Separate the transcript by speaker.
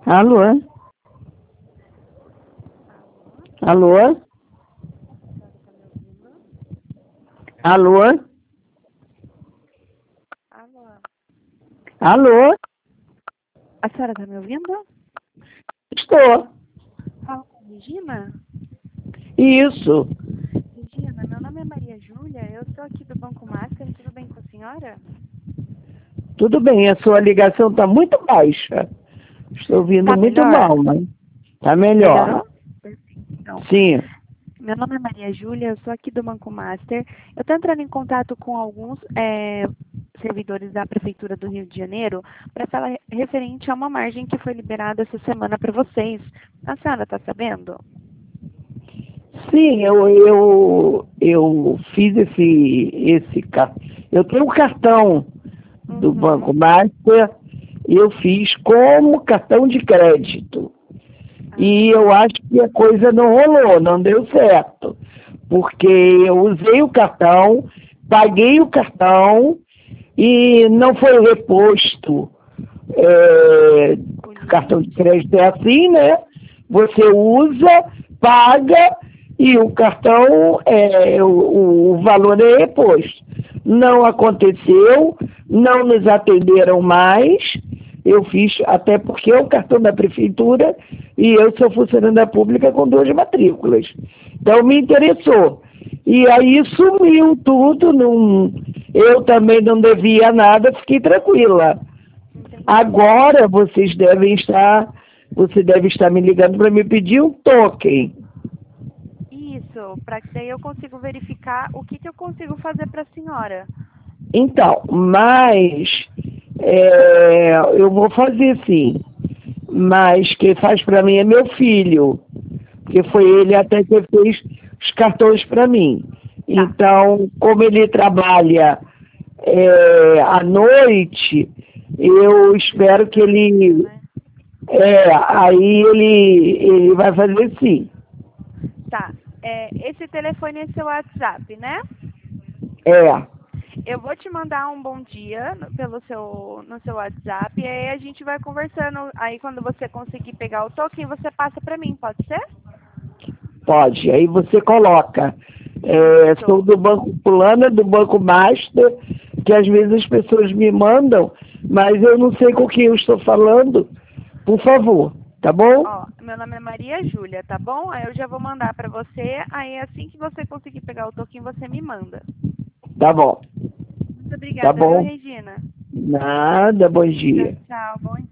Speaker 1: Alô? Alô? Alô?
Speaker 2: Alô?
Speaker 1: Alô?
Speaker 2: A senhora tá me ouvindo?
Speaker 1: Estou.
Speaker 2: Fala com a Regina?
Speaker 1: Isso.
Speaker 2: Regina, meu nome é Maria Júlia, eu sou aqui do Banco Master, tudo bem com a senhora?
Speaker 1: Tudo bem, a sua ligação está muito baixa. Estou ouvindo
Speaker 2: Tá
Speaker 1: muito
Speaker 2: melhor?
Speaker 1: mal, mas está melhor.
Speaker 2: Melhorou? Perfeito. Então,
Speaker 1: Sim.
Speaker 2: meu nome é Maria Júlia, eu sou aqui do Banco Master. Eu estou entrando em contato com alguns servidores da Prefeitura do Rio de Janeiro para falar referente a uma margem que foi liberada essa semana para vocês. A senhora está sabendo?
Speaker 1: Sim, eu fiz esse cartão. Eu tenho um cartão do Banco
Speaker 2: Uhum.
Speaker 1: Master e eu fiz como cartão de crédito. E
Speaker 2: Ah,
Speaker 1: eu acho que a coisa não rolou, não deu certo. Porque eu usei o cartão, paguei o cartão e não foi reposto.
Speaker 2: o
Speaker 1: Cartão de
Speaker 2: limite?
Speaker 1: crédito é assim, né? Você usa, paga e o cartão, o valor é reposto. Não aconteceu, não nos atenderam mais. Eu fiz, até porque é o cartão da prefeitura e eu sou funcionária pública com 2 matrículas. Então me interessou. E aí sumiu tudo, eu também não devia nada, fiquei tranquila.
Speaker 2: Entendi.
Speaker 1: Agora você deve estar me ligando para me pedir um token.
Speaker 2: Isso, para que daí eu consigo verificar o que eu consigo fazer para a senhora.
Speaker 1: Então, mas eu vou fazer sim. Mas quem faz para mim é meu filho, porque foi
Speaker 2: Sim,
Speaker 1: ele até que fez os cartões para mim.
Speaker 2: tá.
Speaker 1: Então, como ele trabalha à noite, eu espero que
Speaker 2: Possível,
Speaker 1: ele.
Speaker 2: né?
Speaker 1: Aí ele vai fazer sim.
Speaker 2: Tá. Esse telefone é seu WhatsApp, né?
Speaker 1: É,
Speaker 2: Eu vou te mandar um bom dia no seu WhatsApp e aí a gente vai conversando. Aí quando você conseguir pegar o token, você passa para mim, pode ser?
Speaker 1: pode. Aí você coloca. Sou
Speaker 2: Isso.
Speaker 1: do Banco Fulana, do Banco Master, que às vezes as pessoas me mandam, mas eu não sei com quem eu estou falando. Por favor, tá bom?
Speaker 2: Ó, meu nome é Maria Júlia, tá bom? Aí eu já vou mandar para você. Aí assim que você conseguir pegar o token, você me manda.
Speaker 1: Tá bom.
Speaker 2: Muito
Speaker 1: Tá
Speaker 2: obrigada, viu,
Speaker 1: bom.
Speaker 2: Regina?
Speaker 1: Nada, bom
Speaker 2: Tchau,
Speaker 1: dia.
Speaker 2: tchau. Bom